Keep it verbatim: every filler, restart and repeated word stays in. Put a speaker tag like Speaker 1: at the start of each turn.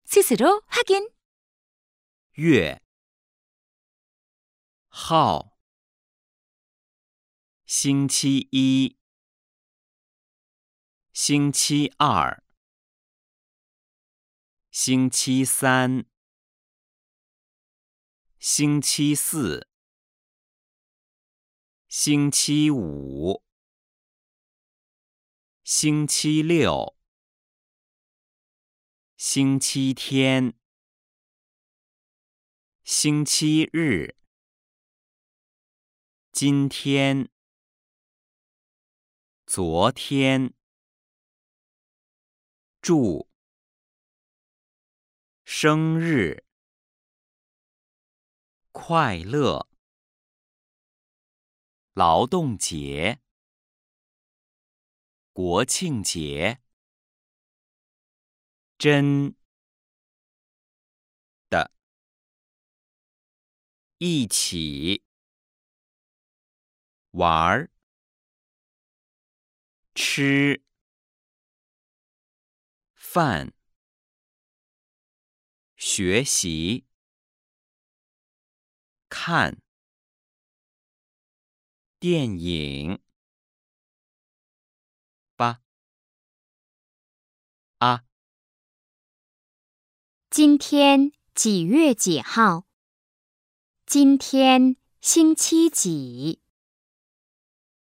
Speaker 1: 스스로 확인.
Speaker 2: 月号星期一星期二星期三星期四星期五星期六星期天星期日今天昨天祝生日快乐劳动节国庆节真的一起玩吃饭学习看电影吧啊
Speaker 1: 今天几月几号？今天星期几？